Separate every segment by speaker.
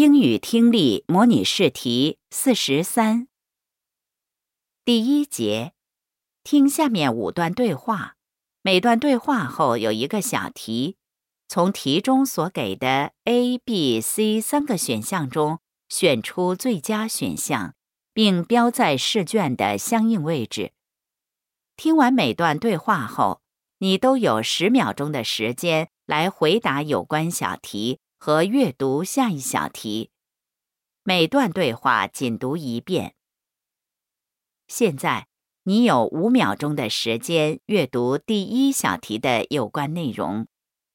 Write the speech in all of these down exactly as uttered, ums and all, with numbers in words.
Speaker 1: 英语听力模拟试题四十三。第一节，听下面五段对话，每段对话后有一个小题，从题中所给的 A、B、C 三个选项中选出最佳选项，并标在试卷的相应位置。听完每段对话后，你都有十秒钟的时间来回答有关小题和阅读下一小题。每段对话仅读一遍。现在，你有五秒钟的时间阅读第一小题的有关内容。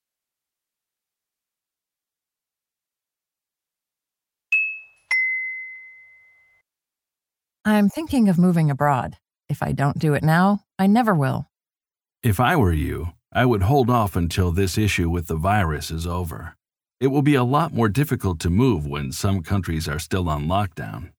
Speaker 2: I'm thinking of moving abroad. If I don't do it now, I never will.
Speaker 3: If I were you, I would hold off until this issue with the virus is over. It will be a lot more difficult to move when some countries are still on lockdown.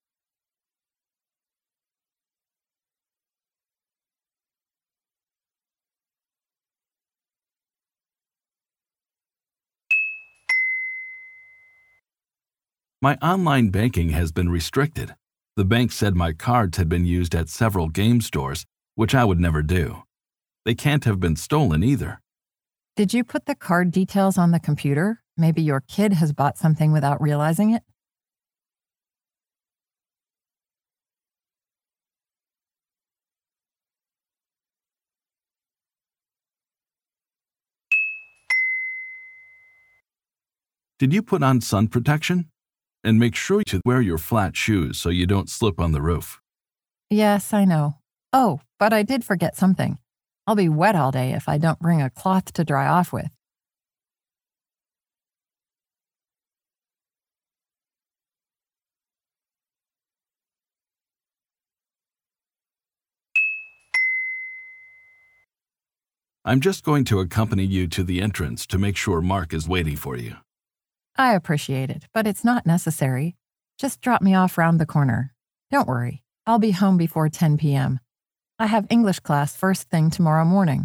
Speaker 3: My online banking has been restricted. The bank said my cards had been used at several game stores, which I would never do. They can't have been stolen either.
Speaker 2: Did you put the card details on the computer? Maybe your kid has bought something without realizing it?
Speaker 3: Did you put on sun protection? And make sure to wear your flat shoes so you don't slip on the roof.
Speaker 2: Yes, I know. Oh, but I did forget something. I'll be wet all day if I don't bring a cloth to dry off with.
Speaker 3: I'm just going to accompany you to the entrance to make sure Mark is waiting for you.
Speaker 2: I appreciate it, but it's not necessary. Just drop me off round the corner. Don't worry, I'll be home before ten p.m. I have English class first thing tomorrow morning.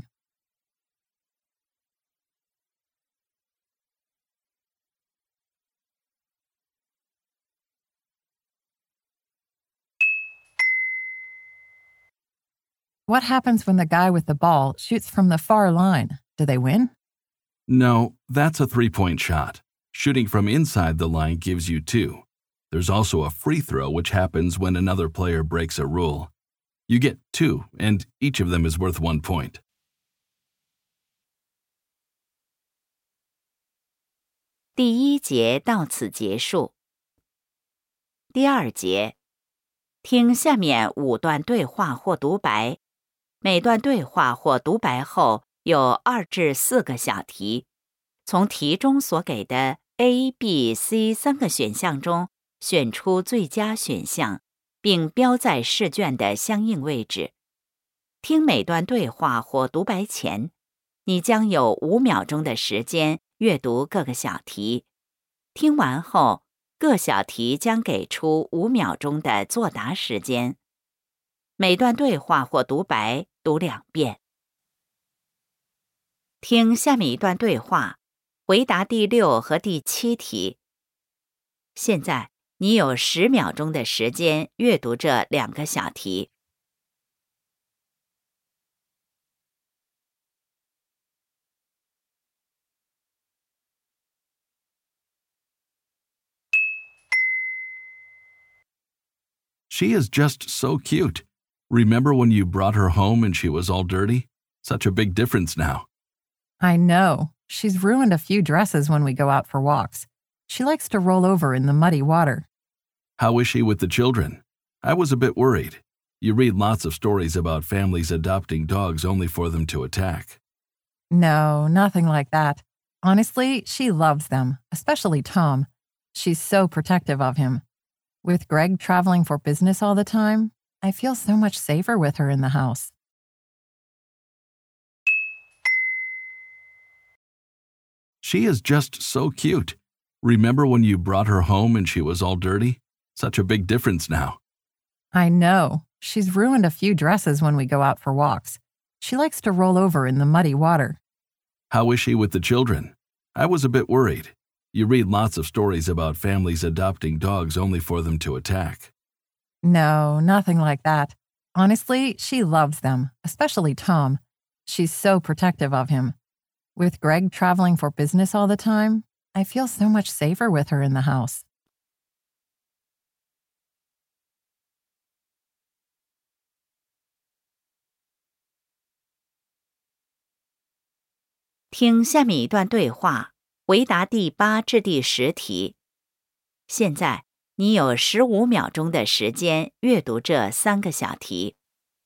Speaker 2: What happens when the guy with the ball shoots from the far line? Do they win?
Speaker 3: No, that's a three-point shot. Shooting from inside the line gives you two. There's also a free throw which happens when another player breaks a rule. You get two, and each of them is worth one point.
Speaker 1: 第一节到此结束。第二节，听下面五段对话或独白，每段对话或独白后有二至四个小题，从题中所给的 A、B、C 三个选项中选出最佳选项，并标在试卷的相应位置。听每段对话或独白前，你将有五秒钟的时间阅读各个小题。听完后，各小题将给出五秒钟的作答时间。每段对话或独白读两遍。听下面一段对话，回答第六和第七题。现在你有十秒钟的时间阅读这两个小题。
Speaker 3: She is just so cute. Remember when you brought her home and she was all dirty? Such a big difference now.
Speaker 2: I know. She's ruined a few dresses when we go out for walks. She likes to roll over in the muddy water.
Speaker 3: How is she with the children? I was a bit worried. You read lots of stories about families adopting dogs only for them to attack.
Speaker 2: No, nothing like that. Honestly, she loves them, especially Tom. She's so protective of him. With Greg traveling for business all the time, I feel so much safer with her in the house.
Speaker 3: She is just so cute. Remember when you brought her home and she was all dirty? Such a big difference now.
Speaker 2: I know. She's ruined a few dresses when we go out for walks. She likes to roll over in the muddy water.
Speaker 3: How is she with the children? I was a bit worried. You read lots of stories about families adopting dogs only for them to attack.
Speaker 2: No, nothing like that. Honestly, she loves them, especially Tom. She's so protective of him. With Greg traveling for business all the time, I feel so much safer with her in the house.
Speaker 1: 听下面一段对话，回答第八至第十题。现在你有十五秒钟的时间阅读这三个小题。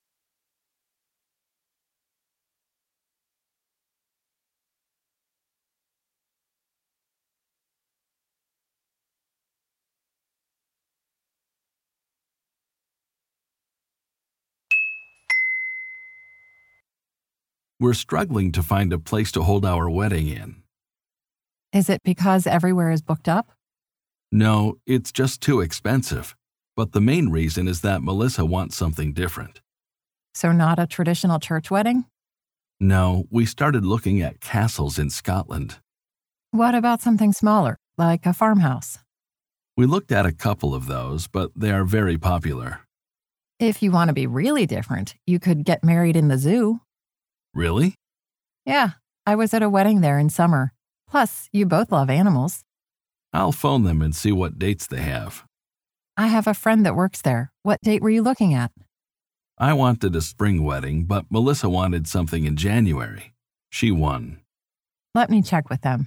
Speaker 3: We're struggling to find a place to hold our wedding in.
Speaker 2: Is it because everywhere is booked up?
Speaker 3: No, it's just too expensive. But the main reason is that Melissa wants something different.
Speaker 2: So not a traditional church wedding?
Speaker 3: No, we started looking at castles in Scotland.
Speaker 2: What about something smaller, like a farmhouse?
Speaker 3: We looked at a couple of those, but they are very popular.
Speaker 2: If you want to be really different, you could get married in the zoo.
Speaker 3: Really?
Speaker 2: Yeah, I was at a wedding there in summer. Plus, you both love animals.
Speaker 3: I'll phone them and see what dates they have.
Speaker 2: I have a friend that works there. What date were you looking at?
Speaker 3: I wanted a spring wedding, but Melissa wanted something in January. She won.
Speaker 2: Let me check with them.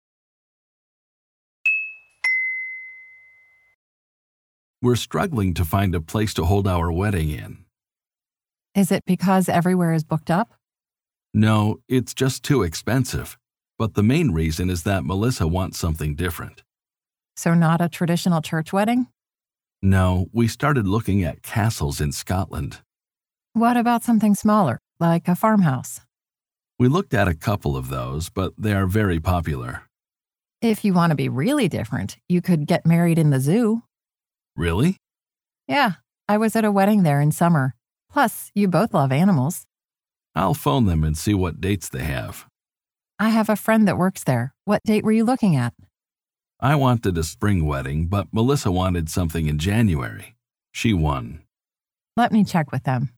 Speaker 3: We're struggling to find a place to hold our wedding in.
Speaker 2: Is it because everywhere is booked up?
Speaker 3: No, it's just too expensive. But the main reason is that Melissa wants something different.
Speaker 2: So not a traditional church wedding?
Speaker 3: No, we started looking at castles in Scotland.
Speaker 2: What about something smaller, like a farmhouse?
Speaker 3: We looked at a couple of those, but they are very popular.
Speaker 2: If you want to be really different, you could get married in the zoo.
Speaker 3: Really?
Speaker 2: Yeah, I was at a wedding there in summer. Plus, you both love animals.
Speaker 3: I'll phone them and see what dates they have.
Speaker 2: I have a friend that works there. What date were you looking at?
Speaker 3: I wanted a spring wedding, but Melissa wanted something in January. She won.
Speaker 2: Let me check with them.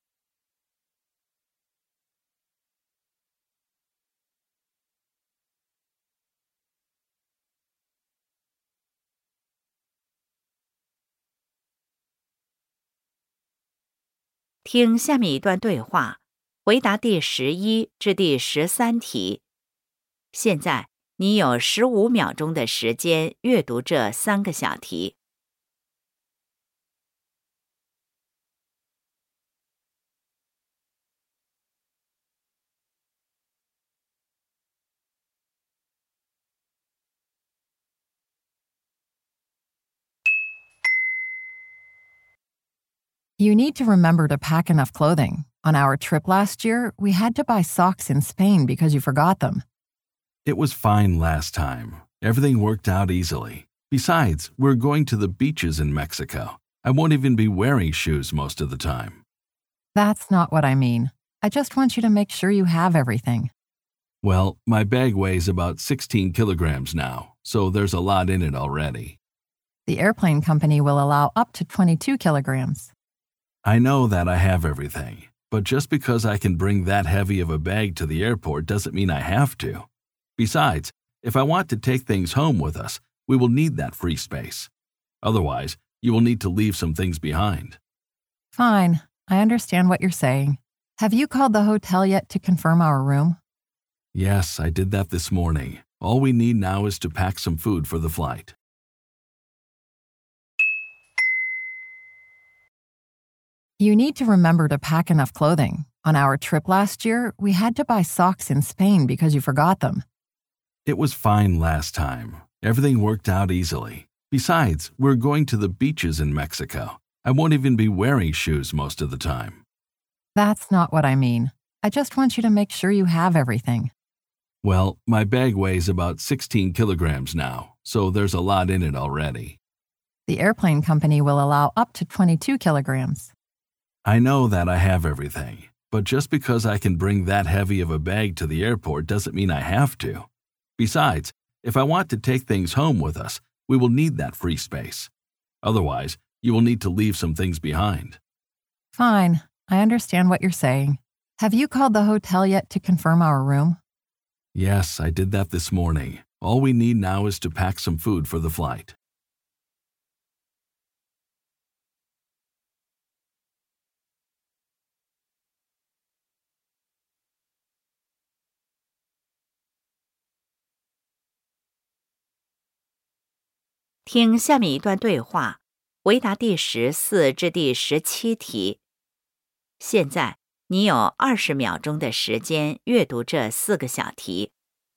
Speaker 1: "听下面一段对话，回答第十一至第十三题。现在你有十五秒钟的时间阅读这三个小题。
Speaker 2: You need to remember to pack enough clothing. On our trip last year, we had to buy socks in Spain because you forgot them.
Speaker 3: It was fine last time. Everything worked out easily. Besides, we're going to the beaches in Mexico. I won't even be wearing shoes most of the time.
Speaker 2: That's not what I mean. I just want you to make sure you have everything.
Speaker 3: Well, my bag weighs about sixteen kilograms now, so there's a lot in it already.
Speaker 2: The airplane company will allow up to twenty-two kilograms.
Speaker 3: I know that I have everything, but just because I can bring that heavy of a bag to the airport doesn't mean I have to. Besides, if I want to take things home with us, we will need that free space. Otherwise, you will need to leave some things behind.
Speaker 2: Fine, I understand what you're saying. Have you called the hotel yet to confirm our room?
Speaker 3: Yes, I did that this morning. All we need now is to pack some food for the flight.
Speaker 2: You need to remember to pack enough clothing. On our trip last year, we had to buy socks in Spain because you forgot them.
Speaker 3: It was fine last time. Everything worked out easily. Besides, we're going to the beaches in Mexico. I won't even be wearing shoes most of the time.
Speaker 2: That's not what I mean. I just want you to make sure you have everything.
Speaker 3: Well, my bag weighs about sixteen kilograms now, so there's a lot in it already.
Speaker 2: The airplane company will allow up to twenty-two kilograms.
Speaker 3: I know that I have everything, but just because I can bring that heavy of a bag to the airport doesn't mean I have to. Besides, If I want to take things home with us, we will need that free space. Otherwise, you will need to leave some things behind.
Speaker 2: Fine, I understand what you're saying. Have you called the hotel yet to confirm our room?
Speaker 3: Yes, I did that this morning. All we need now is to pack some food for the flight.
Speaker 1: “听下面一段对话，回答第十四至第十七题。现在你有二十秒钟的时间阅读这四个小题。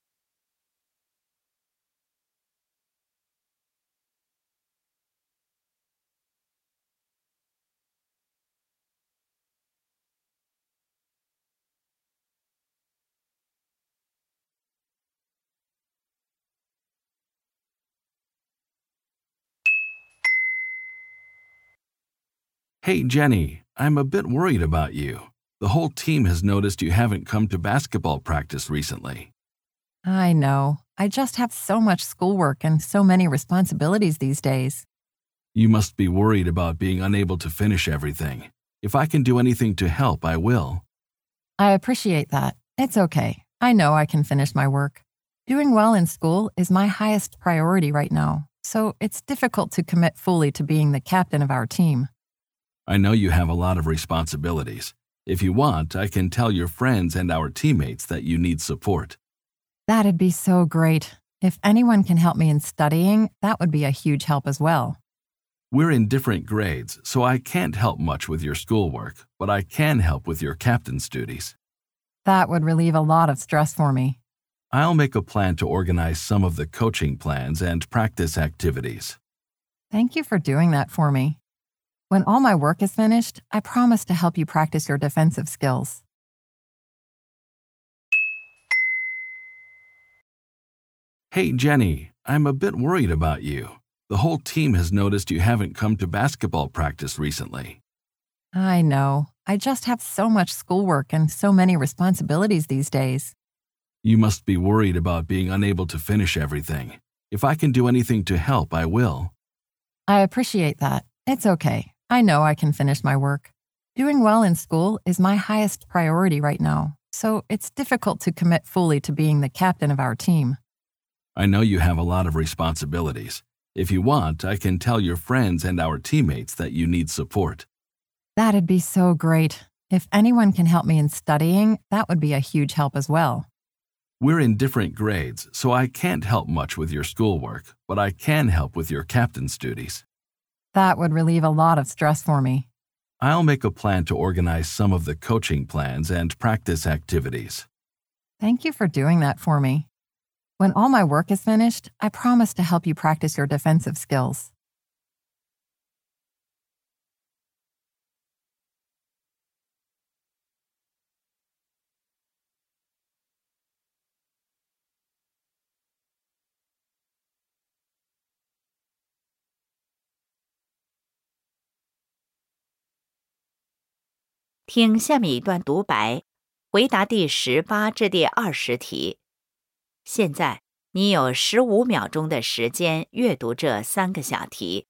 Speaker 3: Hey, Jenny, I'm a bit worried about you. The whole team has noticed you haven't come to basketball practice recently.
Speaker 2: I know. I just have so much schoolwork and so many responsibilities these days.
Speaker 3: You must be worried about being unable to finish everything. If I can do anything to help, I will.
Speaker 2: I appreciate that. It's okay. I know I can finish my work. Doing well in school is my highest priority right now, so it's difficult to commit fully to being the captain of our team.
Speaker 3: I know you have a lot of responsibilities. If you want, I can tell your friends and our teammates that you need support.
Speaker 2: That'd be so great. If anyone can help me in studying, that would be a huge help as well.
Speaker 3: We're in different grades, so I can't help much with your schoolwork, but I can help with your captain's duties.
Speaker 2: That would relieve a lot of stress for me.
Speaker 3: I'll make a plan to organize some of the coaching plans and practice activities.
Speaker 2: Thank you for doing that for me. When all my work is finished, I promise to help you practice your defensive skills.
Speaker 3: Hey, Jenny, I'm a bit worried about you. The whole team has noticed you haven't come to basketball practice recently.
Speaker 2: I know. I just have so much schoolwork and so many responsibilities these days.
Speaker 3: You must be worried about being unable to finish everything. If I can do anything to help, I will.
Speaker 2: I appreciate that. It's okay. I know I can finish my work. Doing well in school is my highest priority right now, so it's difficult to commit fully to being the captain of our team.
Speaker 3: I know you have a lot of responsibilities. If you want, I can tell your friends and our teammates that you need support.
Speaker 2: That'd be so great. If anyone can help me in studying, that would be a huge help as well.
Speaker 3: We're in different grades, so I can't help much with your schoolwork, but I can help with your captain's duties.
Speaker 2: That would relieve a lot of stress for me.
Speaker 3: I'll make a plan to organize some of the coaching plans and practice activities.
Speaker 2: Thank you for doing that for me. When all my work is finished, I promise to help you practice your defensive skills.
Speaker 1: “听下面一段独白，回答第十八至第二十题。现在你有十五秒钟的时间阅读这三个小题。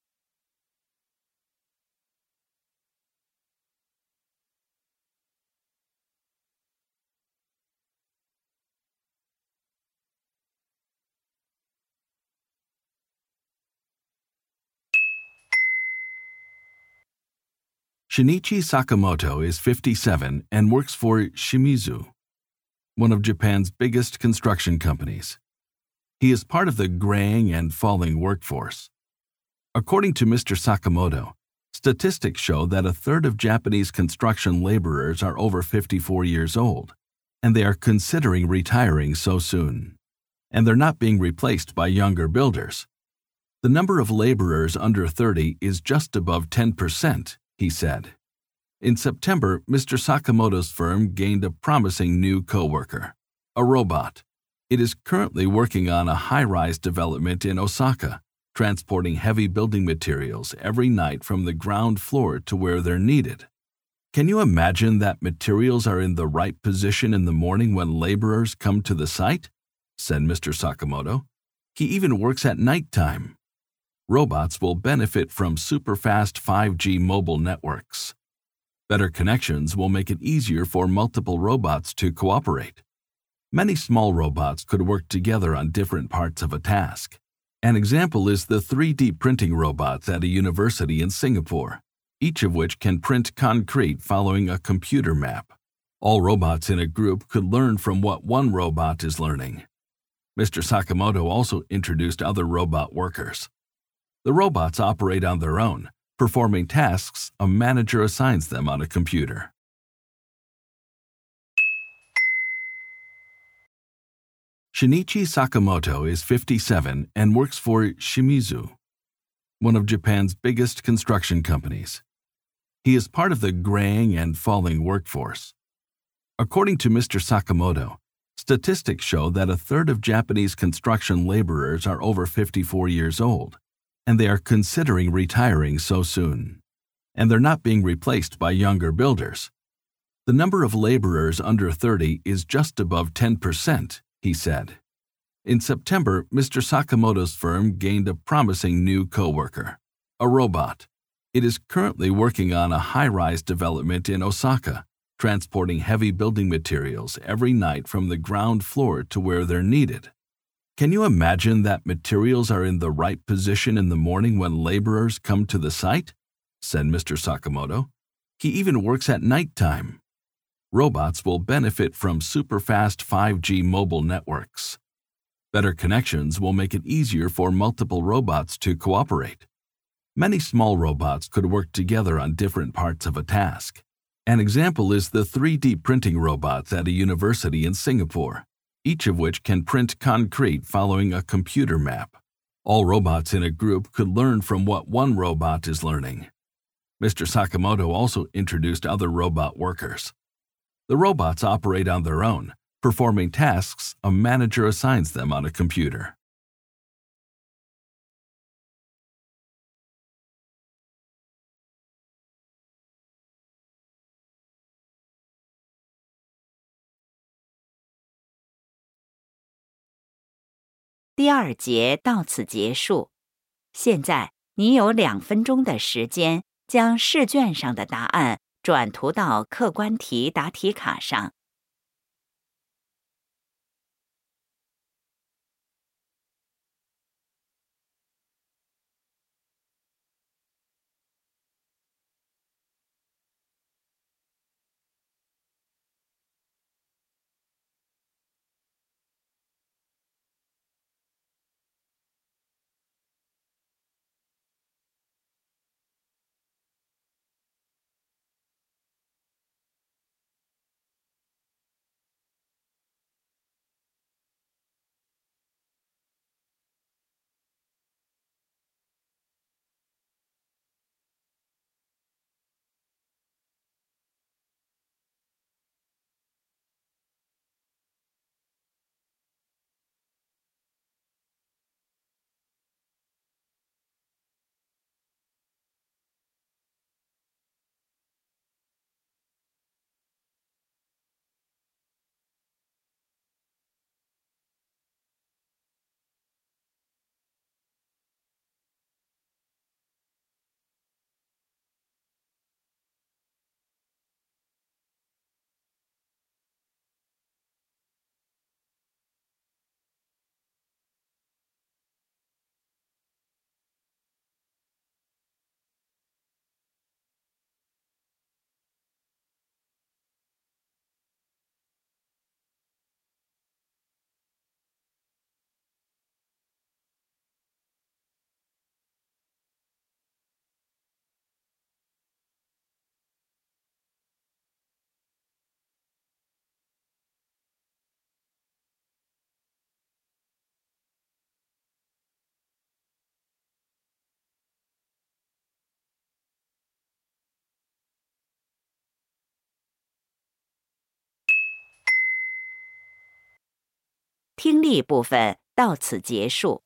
Speaker 3: Shinichi Sakamoto is fifty-seven and works for Shimizu, one of Japan's biggest construction companies. He is part of the graying and falling workforce. According to Mister Sakamoto, statistics show that a third of Japanese construction laborers are over fifty-four years old, and they are considering retiring so soon. And they're not being replaced by younger builders. The number of laborers under thirty is just above ten percent, he said. In September, Mister Sakamoto's firm gained a promising new coworker, a robot. It is currently working on a high-rise development in Osaka, transporting heavy building materials every night from the ground floor to where they're needed. Can you imagine that materials are in the right position in the morning when laborers come to the site? Said Mister Sakamoto. He even works at nighttime. Robots will benefit from super-fast five G mobile networks. Better connections will make it easier for multiple robots to cooperate. Many small robots could work together on different parts of a task. An example is the three D printing robots at a university in Singapore, each of which can print concrete following a computer map. All robots in a group could learn from what one robot is learning. Mister Sakamoto also introduced other robot workers. The robots operate on their own, performing tasks a manager assigns them on a computer. Shinichi Sakamoto is fifty-seven and works for Shimizu, one of Japan's biggest construction companies. He is part of the graying and falling workforce. According to Mister Sakamoto, statistics show that a third of Japanese construction laborers are over fifty-four years old, and they are considering retiring so soon. And they're not being replaced by younger builders. The number of laborers under thirty is just above ten percent, he said. In September, Mister Sakamoto's firm gained a promising new coworker, a robot. It is currently working on a high-rise development in Osaka, transporting heavy building materials every night from the ground floor to where they're needed. Can you imagine that materials are in the right position in the morning when laborers come to the site? Said Mister Sakamoto. He even works at nighttime. Robots will benefit from super-fast five G mobile networks. Better connections will make it easier for multiple robots to cooperate. Many small robots could work together on different parts of a task. An example is the three D printing robots at a university in Singapore, each of which can print concrete following a computer map. All robots in a group could learn from what one robot is learning. Mister Sakamoto also introduced other robot workers. The robots operate on their own, performing tasks a manager assigns them on a computer.
Speaker 1: 《第二节到此结束。现在你有两分钟的时间将试卷上的答案转涂到客观题答题卡上。听力部分到此结束。